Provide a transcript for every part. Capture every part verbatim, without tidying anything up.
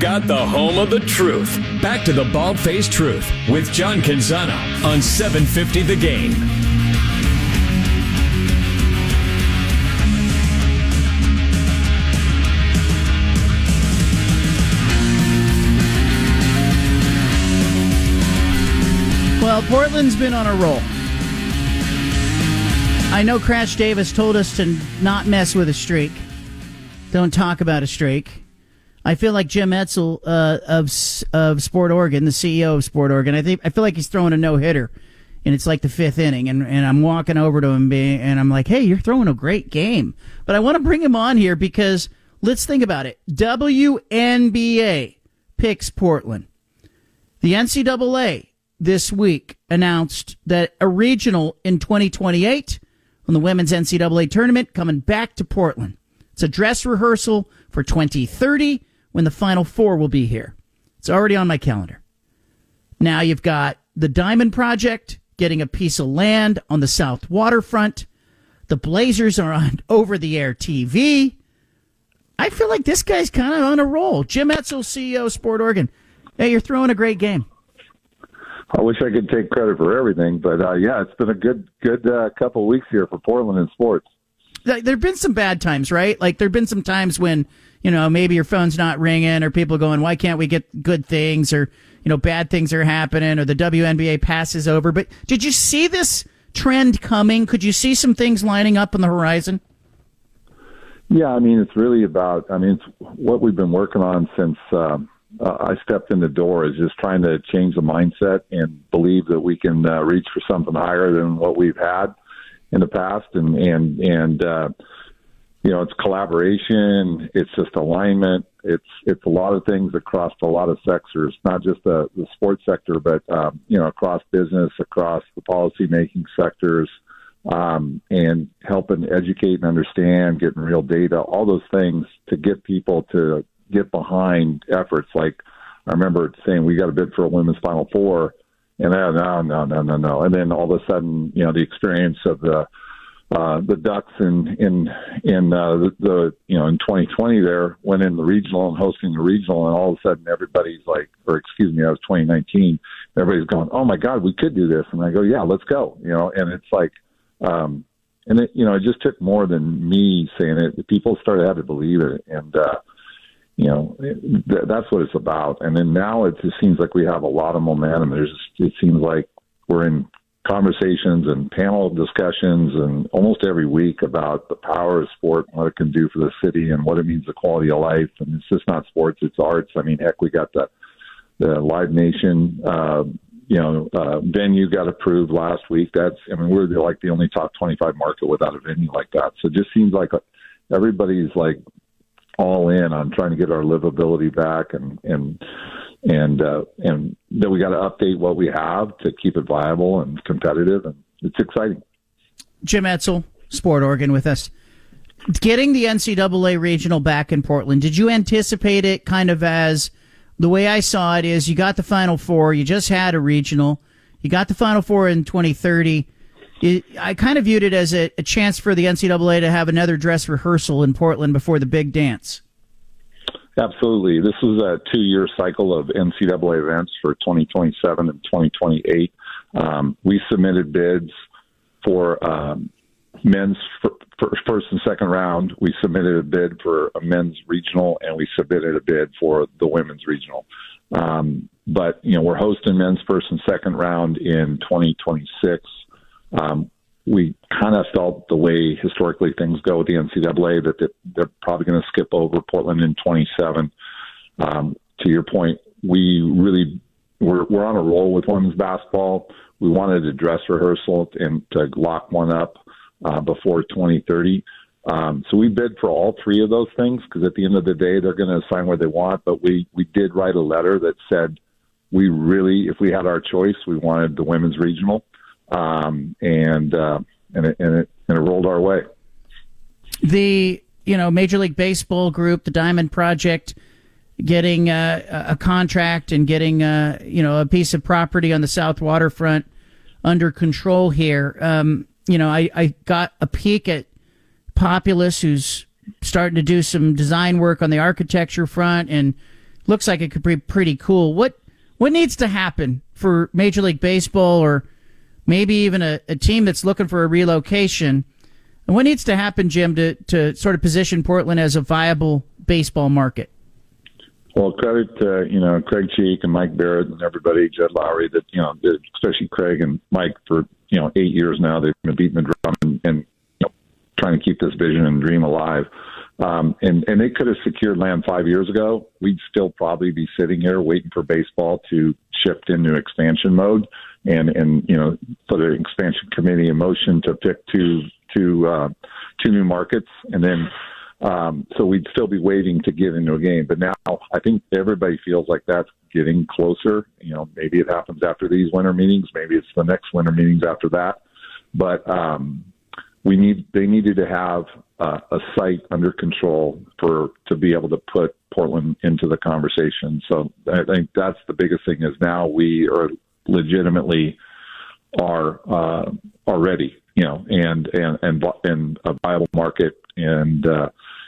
got the home of the truth. Back to the Bald-Faced Truth with John Canzano on seven fifty The Game. Well, Portland's been on a roll. I know Crash Davis told us to not mess with a streak. Don't talk about a streak. I feel like Jim Etzel uh, of of Sport Oregon, the C E O of Sport Oregon. I think I feel like he's throwing a no hitter, and it's like the fifth inning. And, and I'm walking over to him, being, and I'm like, "Hey, you're throwing a great game." But I want to bring him on here because let's think about it. W N B A picks Portland. The N C double A this week announced that a regional in twenty twenty-eight on the women's N C double A tournament coming back to Portland. It's a dress rehearsal for twenty thirty when the Final Four will be here. It's already on my calendar. Now you've got the Diamond Project getting a piece of land on the South Waterfront. The Blazers are on over-the-air T V. I feel like this guy's kind of on a roll. Jim Etzel, C E O of Sport Oregon. Hey, you're throwing a great game. I wish I could take credit for everything, but uh, yeah, it's been a good, good uh, couple of weeks here for Portland in sports. There've been some bad times, right? Like there've been some times when, you know, maybe your phone's not ringing, or people going, "Why can't we get good things?" Or, you know, bad things are happening, or the W N B A passes over. But did you see this trend coming? Could you see some things lining up on the horizon? Yeah, I mean, it's really about. I mean, it's what we've been working on since. Um, Uh, I stepped in the door is just trying to change the mindset and believe that we can uh, reach for something higher than what we've had in the past. And, and, and, uh, you know, it's collaboration. It's just alignment. It's, it's a lot of things across a lot of sectors, not just the, the sports sector, but, um, you know, across business, across the policy-making sectors, um, and helping educate and understand, getting real data, all those things to get people to get behind efforts. Like I remember saying, we got a bid for a women's Final Four, and then no, no, no, no, no, and then all of a sudden, you know, the experience of the uh, the Ducks in in in uh, the, the you know in twenty twenty there went in the regional and hosting the regional, and all of a sudden everybody's like, or excuse me, that was twenty nineteen. Everybody's going, "Oh my God, we could do this," and I go, "Yeah, let's go," you know, and it's like. Um, and it, you know, it just took more than me saying it. People started to have to believe it, and uh, you know, th- that's what it's about. And then now it just seems like we have a lot of momentum. There's, it seems like we're in conversations and panel discussions and almost every week about the power of sport, what it can do for the city and what it means to quality of life. And it's just not sports, it's arts. I mean, heck, we got the, the Live Nation, uh, you know, uh, venue got approved last week. That's, I mean, we're the, like the only top twenty-five market without a venue like that. So it just seems like everybody's like, all in on trying to get our livability back, and and and uh, and then we got to update what we have to keep it viable and competitive, and it's exciting. Jim Etzel, Sport Oregon, with us. Getting the N C double A regional back in Portland, did you anticipate it kind of as the way I saw it is you got the Final Four, you just had a regional, you got the Final Four in twenty thirty. It, I kind of viewed it as a, a chance for the N C double A to have another dress rehearsal in Portland before the big dance. Absolutely. This was a two-year cycle of N C double A events for twenty twenty-seven and twenty twenty-eight. Um, we submitted bids for um, men's for, for first and second round. We submitted a bid for a men's regional, and we submitted a bid for the women's regional. Um, but, you know, we're hosting men's first and second round in twenty twenty-six. Um, we kind of felt the way historically things go with the N C double A that they're, they're probably going to skip over Portland in twenty-seven. Um, to your point, we really we're, we're on a roll with women's basketball. We wanted a dress rehearsal and to lock one up uh, before twenty thirty. Um, so we bid for all three of those things because at the end of the day, they're going to assign where they want. But we, we did write a letter that said we really, if we had our choice, we wanted the women's regional. Um, and, uh, and it, and it, and it rolled our way. The, you know, Major League Baseball group, the Diamond Project, getting uh, a contract and getting, uh, you know, a piece of property on the South Waterfront under control here. Um, you know, I, I got a peek at Populous, who's starting to do some design work on the architecture front, and looks like it could be pretty cool. What what needs to happen for Major League Baseball, or maybe even a, a team that's looking for a relocation? And what needs to happen, Jim, to, to sort of position Portland as a viable baseball market? Well, credit to, you know, Craig Cheek and Mike Barrett and everybody, Jed Lowry, that, you know, especially Craig and Mike for, you know, eight years now. They've been beating the drum and, and you know, trying to keep this vision and dream alive. Um, and, and they could have secured land five years ago. We'd still probably be sitting here waiting for baseball to shift into expansion mode and, and you know, put an expansion committee in motion to pick two, two, uh, two new markets. And then, um, so we'd still be waiting to get into a game. But now I think everybody feels like that's getting closer. You know, maybe it happens after these winter meetings. Maybe it's the next winter meetings after that. But, um, we need, they needed to have uh, a site under control for, to be able to put Portland into the conversation. So I think that's the biggest thing is now we are legitimately are, uh, are ready, you know, and, and, and, and a viable market. And, uh,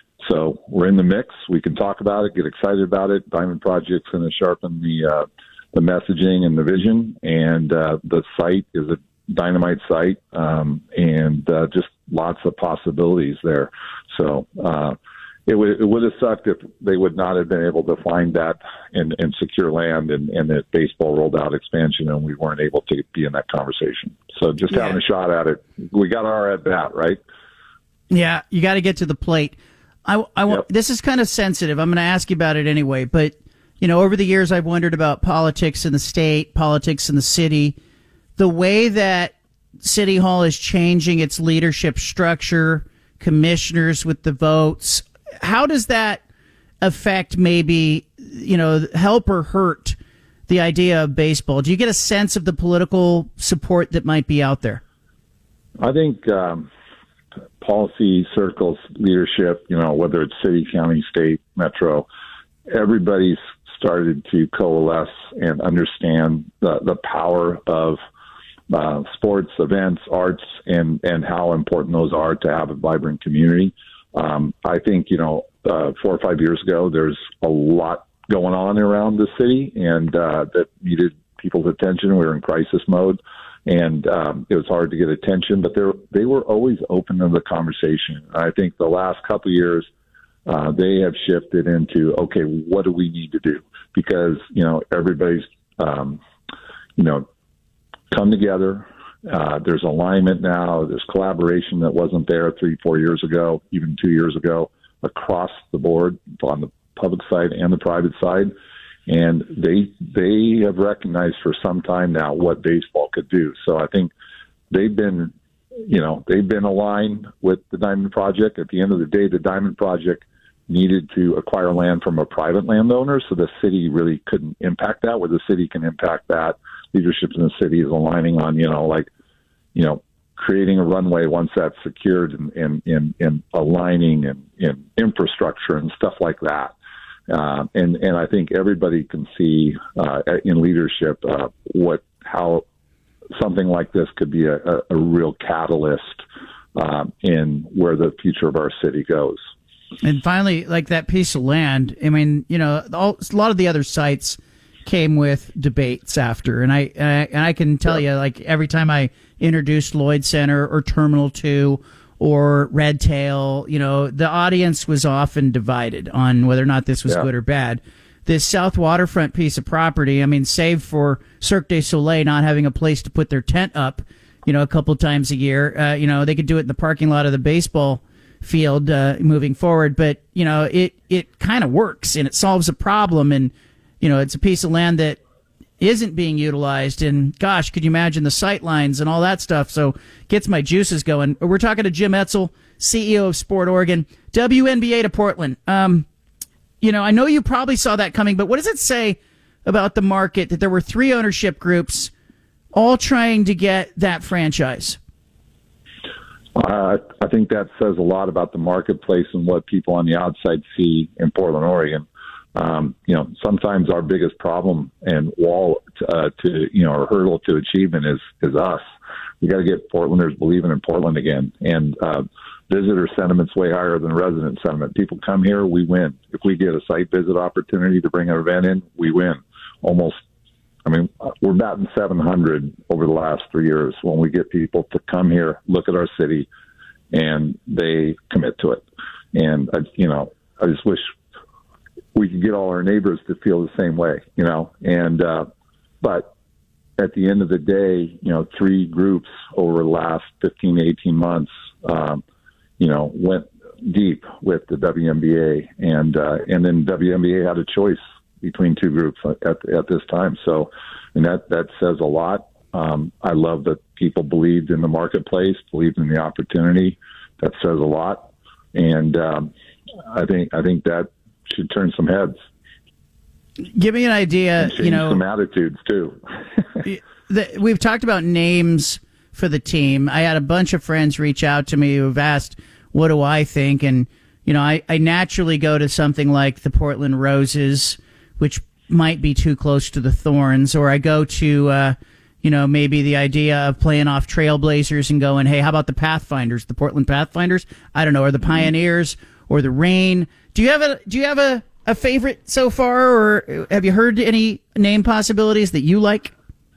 so we're in the mix. We can talk about it, get excited about it. Diamond Project's going to sharpen the, uh, the messaging and the vision, and, uh, the site is a dynamite site, um, and uh, just lots of possibilities there. So uh, it would it would have sucked if they would not have been able to find that and, and secure land, and, and that baseball rolled out expansion and we weren't able to be in that conversation. So just yeah. having a shot at it, we got our at bat, right? Yeah, you got to get to the plate. I, I yep. This is kind of sensitive. I'm going to ask you about it anyway. But you know, over the years, I've wondered about politics in the state, politics in the city. The way that City Hall is changing its leadership structure, commissioners with the votes, how does that affect maybe, you know, help or hurt the idea of baseball? Do you get a sense of the political support that might be out there? I think um, policy circles, leadership, you know, whether it's city, county, state, metro, everybody's started to coalesce and understand the, the power of Uh, sports, events, arts, and, and how important those are to have a vibrant community. Um, I think, you know, uh, four or five years ago, there's a lot going on around the city and uh, that needed people's attention. We were in crisis mode, and um, it was hard to get attention, but they were always open to the conversation. I think the last couple of years, uh, they have shifted into, okay, what do we need to do? Because, you know, everybody's, um, you know, come together. Uh, there's alignment now. There's collaboration that wasn't there three, four years ago, even two years ago, across the board on the public side and the private side. And they they have recognized for some time now what baseball could do. So I think they've been, you know, they've been aligned with the Diamond Project. At the end of the day, the Diamond Project needed to acquire land from a private landowner, so the city really couldn't impact that. Where the city can impact that, leadership in the city is aligning on, you know, like, you know, creating a runway once that's secured, and, and, and, and aligning and, and infrastructure and stuff like that. Uh, and, and I think everybody can see uh, in leadership uh, what how something like this could be a, a, a real catalyst uh, in where the future of our city goes. And finally, like that piece of land, I mean, you know, all, a lot of the other sites came with debates after. And I, and I, and I can tell yeah. you, like, every time I introduced Lloyd Center or Terminal two or Red Tail, you know, the audience was often divided on whether or not this was yeah. good or bad. This South Waterfront piece of property, I mean, save for Cirque du Soleil not having a place to put their tent up, you know, a couple times a year, uh, you know, they could do it in the parking lot of the baseball field uh, moving forward. But, you know, it, it kind of works and it solves a problem. And, you know, it's a piece of land that isn't being utilized. And gosh, could you imagine the sight lines and all that stuff? So gets my juices going. We're talking to Jim Etzel, C E O of Sport Oregon. W N B A to Portland. Um, you know, I know you probably saw that coming, but what does it say about the market that there were three ownership groups all trying to get that franchise? Uh, I think that says a lot about the marketplace and what people on the outside see in Portland, Oregon. Um, you know, sometimes our biggest problem and wall to, uh, to you know, or hurdle to achievement is is us. We got to get Portlanders believing in Portland again. And uh, visitor sentiment's way higher than resident sentiment. People come here, we win. If we get a site visit opportunity to bring an event in, we win. Almost, I mean, we're batting seven hundred over the last three years when we get people to come here, look at our city, and they commit to it. And, I, you know, I just wish we could get all our neighbors to feel the same way, you know. And uh, but at the end of the day, you know, three groups over the last fifteen, eighteen months, um, you know, went deep with the W N B A, and uh, and then W N B A had a choice between two groups at at this time. So, and that that says a lot. Um, I love that people believed in the marketplace, believed in the opportunity. That says a lot, and um, I think I think that should turn some heads. Give me an idea. You know, some attitudes too. the, we've talked about names for the team. I had a bunch of friends reach out to me who've asked, "What do I think?" And you know, I, I naturally go to something like the Portland Roses, which might be too close to the Thorns, or I go to, uh, you know, maybe the idea of playing off Trailblazers and going, hey, how about the Pathfinders, the Portland Pathfinders? I don't know, or the Pioneers, or the Reign. Do you have a Do you have a, a favorite so far, or have you heard any name possibilities that you like?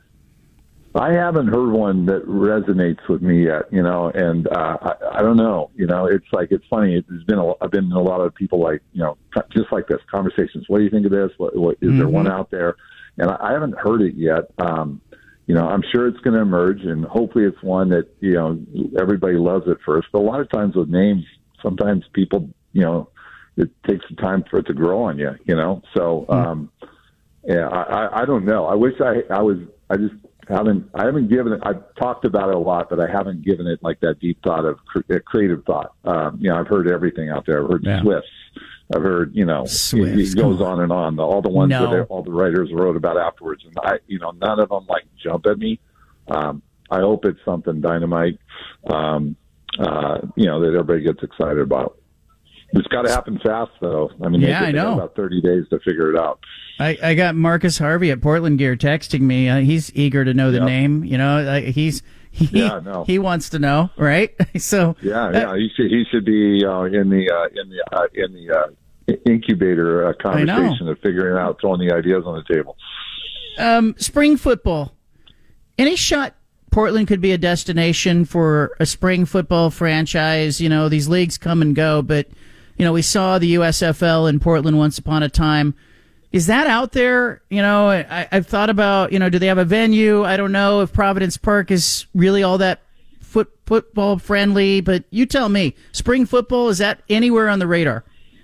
I haven't heard one that resonates with me yet, you know, and uh, I, I don't know, you know, it's like, it's funny. There's been a, I've been in a lot of people like, you know, just like this conversations. What do you think of this? What, what is mm-hmm. there one out there? And I, I haven't heard it yet. Um, you know, I'm sure it's going to emerge, and hopefully it's one that, you know, everybody loves at first. But a lot of times with names, sometimes people, you know, it takes time for it to grow on you, you know? So, um, yeah, I, I, I don't know. I wish I, I was, I just, haven't I haven't given it. I've talked about it a lot, but I haven't given it like that deep thought of cre- creative thought. Um, you know, I've heard everything out there. I've heard yeah. Swifts. I've heard, you know, Swifts, it, it goes on and on. All the ones no. that all the writers wrote about afterwards, and I, you know, none of them like jump at me. Um, I hope it's something dynamite. Um, uh, you know, that everybody gets excited about. It's got to happen fast, though. I mean, yeah, they, I they know. got about thirty days to figure it out. I, I got Marcus Harvey at Portland Gear texting me. Uh, he's eager to know the yep. name. You know, uh, he's he yeah, no. he wants to know, right? so yeah, yeah, uh, he should he should be uh, in the uh, in the uh, in the uh, incubator uh, conversation of figuring out, throwing the ideas on the table. Um, spring football. Any shot Portland could be a destination for a spring football franchise? You know, these leagues come and go, but you know, we saw the U S F L in Portland once upon a time. Is that out there? You know, I, I've thought about, you know, do they have a venue? I don't know if Providence Park is really all that foot, football friendly, but you tell me. Spring football, is that anywhere on the radar?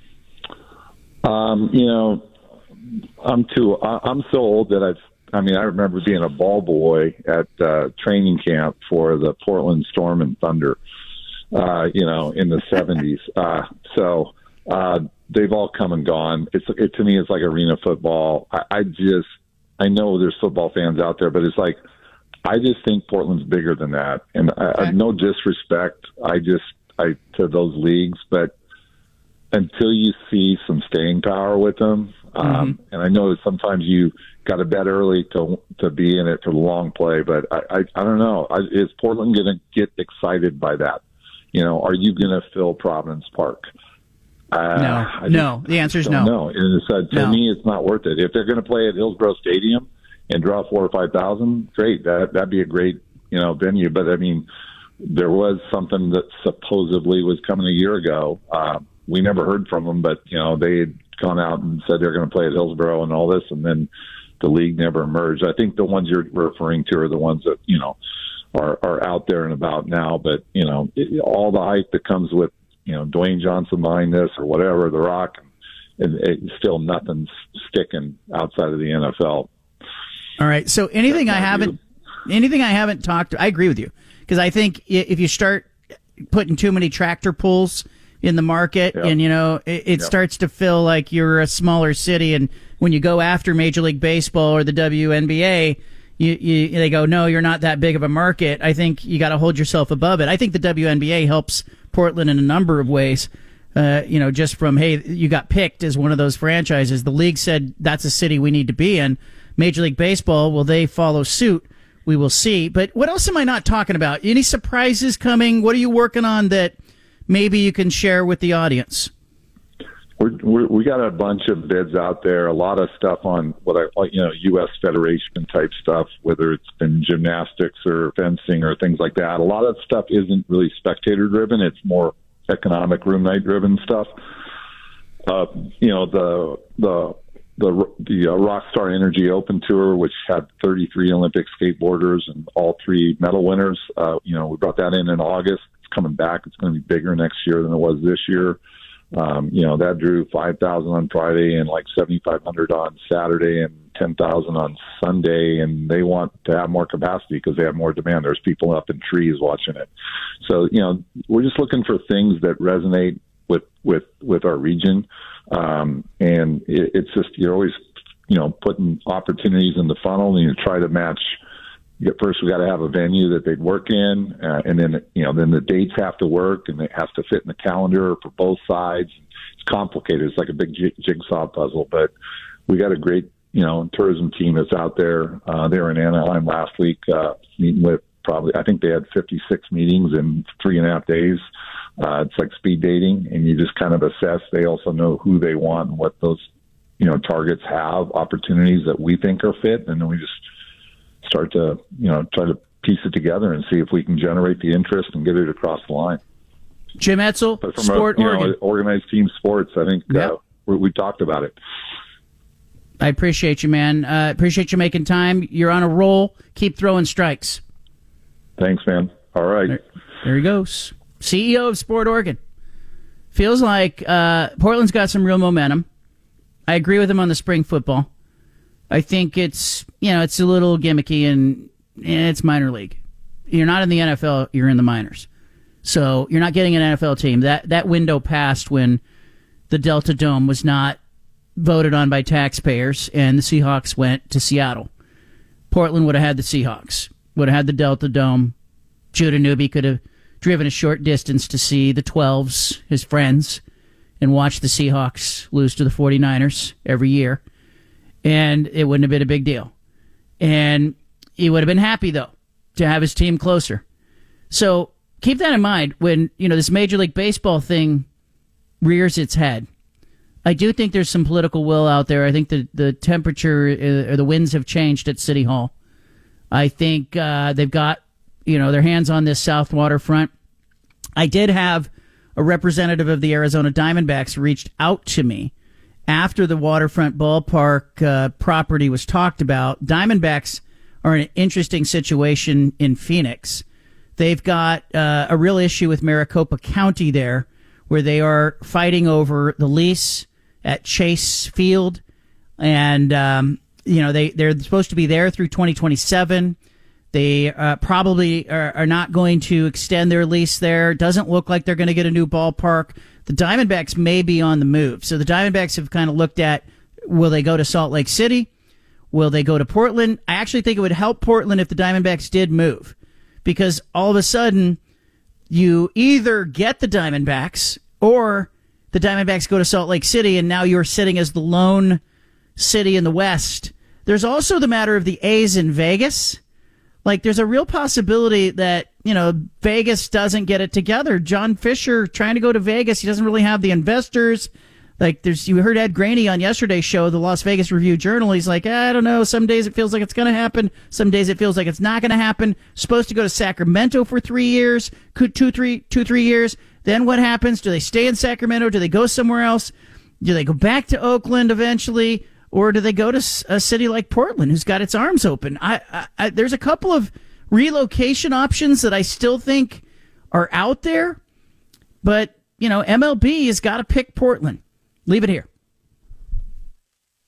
Um, you know, I'm too, I'm so old that I've, I mean, I remember being a ball boy at uh, training camp for the Portland Storm and Thunder. Uh, you know, in the seventies. Uh, so uh, they've all come and gone. It's it, to me, it's like arena football. I, I just, I know there's football fans out there, but it's like, I just think Portland's bigger than that. And I, okay. I, no disrespect, I just, I to those leagues, but until you see some staying power with them, um, mm-hmm. and I know that sometimes you got to bet early to to be in it for the long play, but I, I, I don't know. I, is Portland going to get excited by that? You know, are you going to fill Providence Park? Uh, no, no. The answer is no. No, and it's, uh, to no. me, it's not worth it. If they're going to play at Hillsborough Stadium and draw four or five thousand, great. That that'd be a great, you know, venue. But I mean, there was something that supposedly was coming a year ago. Uh, we never heard from them, but you know, they had gone out and said they're going to play at Hillsborough and all this, and then the league never emerged. I think the ones you're referring to are the ones that you know. Are, are out there and about now, but you know it, all the hype that comes with you know Dwayne Johnson buying this or whatever, The Rock, and, and it, still nothing's sticking outside of the N F L. All right, so anything I haven't, view. anything I haven't talked, I agree with you because I think if you start putting too many tractor pulls in the market, yep. and you know it, it yep. starts to feel like you're a smaller city, and when you go after Major League Baseball or the W N B A. You, you, they go, no, you're not that big of a market. I think you got to hold yourself above it. I think the W N B A helps Portland in a number of ways. Uh, you know, just from, hey, you got picked as one of those franchises. The league said that's a city we need to be in. Major League Baseball, will they follow suit? We will see. But what else am I not talking about? Any surprises coming? What are you working on that maybe you can share with the audience? We're, we're, we got a bunch of bids out there, a lot of stuff on what I, you know, U S Federation type stuff, whether it's been gymnastics or fencing or things like that. A lot of stuff isn't really spectator driven. It's more economic room night driven stuff. Uh, you know, the, the, the, the uh, Rockstar Energy Open Tour, which had thirty-three Olympic skateboarders and all three medal winners. Uh, you know, we brought that in in August. It's coming back. It's going to be bigger next year than it was this year. Um, you know, that drew five thousand on Friday and like seventy-five hundred on Saturday and ten thousand on Sunday. And they want to have more capacity because they have more demand. There's people up in trees watching it. So, you know, we're just looking for things that resonate with, with, with our region. Um, and it, it's just, you're always, you know, putting opportunities in the funnel and you try to match. First, we got to have a venue that they'd work in, uh, and then you know, then the dates have to work, and it has to fit in the calendar for both sides. It's complicated. It's like a big jig- jigsaw puzzle. But we got a great, you know, tourism team that's out there. Uh, they were in Anaheim last week, uh, meeting with probably, I think they had fifty-six meetings in three and a half days. Uh, it's like speed dating, and you just kind of assess. They also know who they want and what those, you know, targets have, opportunities that we think are fit, and then we just start to, you know, try to piece it together and see if we can generate the interest and get it across the line. Jim Etzel, but from Sport a, you Oregon. know, organized team sports, I think yep. uh, we, we talked about it. I appreciate you, man. I uh, appreciate you making time. You're on a roll. Keep throwing strikes. Thanks, man. All right. There, there he goes. C E O of Sport Oregon. Feels like uh, Portland's got some real momentum. I agree with him on the spring football. I think it's, you know, it's a little gimmicky and, and it's minor league. You're not in the N F L, you're in the minors. So you're not getting an N F L team. That that window passed when the Delta Dome was not voted on by taxpayers and the Seahawks went to Seattle. Portland would have had the Seahawks, would have had the Delta Dome. Judah Newby could have driven a short distance to see the twelves, his friends, and watch the Seahawks lose to the forty-niners every year. And it wouldn't have been a big deal. And he would have been happy, though, to have his team closer. So keep that in mind when, you know, this Major League Baseball thing rears its head. I do think there's some political will out there. I think the, the temperature uh, or the winds have changed at City Hall. I think uh, they've got, you know, their hands on this South Waterfront. I did have a representative of the Arizona Diamondbacks reached out to me after the Waterfront Ballpark uh, property was talked about. Diamondbacks are in an interesting situation in Phoenix. They've got uh, a real issue with Maricopa County there, where they are fighting over the lease at Chase Field. And, um, you know, they, they're supposed to be there through twenty twenty-seven. They uh, probably are, are not going to extend their lease there. Doesn't look like they're going to get a new ballpark. The Diamondbacks may be on the move. So the Diamondbacks have kind of looked at, will they go to Salt Lake City? Will they go to Portland? I actually think it would help Portland if the Diamondbacks did move, because all of a sudden you either get the Diamondbacks or the Diamondbacks go to Salt Lake City, and now you're sitting as the lone city in the West. There's also the matter of the A's in Vegas. Like, there's a real possibility that, you know, Vegas doesn't get it together. John Fisher trying to go to Vegas, he doesn't really have the investors. Like, there's, you heard Ed Graney on yesterday's show, the Las Vegas Review-Journal. He's like, I don't know. Some days it feels like it's going to happen. Some days it feels like it's not going to happen. Supposed to go to Sacramento for three years, two, three, two, three years. Then what happens? Do they stay in Sacramento? Do they go somewhere else? Do they go back to Oakland eventually? Or do they go to a city like Portland, who's got its arms open? I, I, I, there's a couple of relocation options that I still think are out there. But, you know, M L B has got to pick Portland. Leave it here.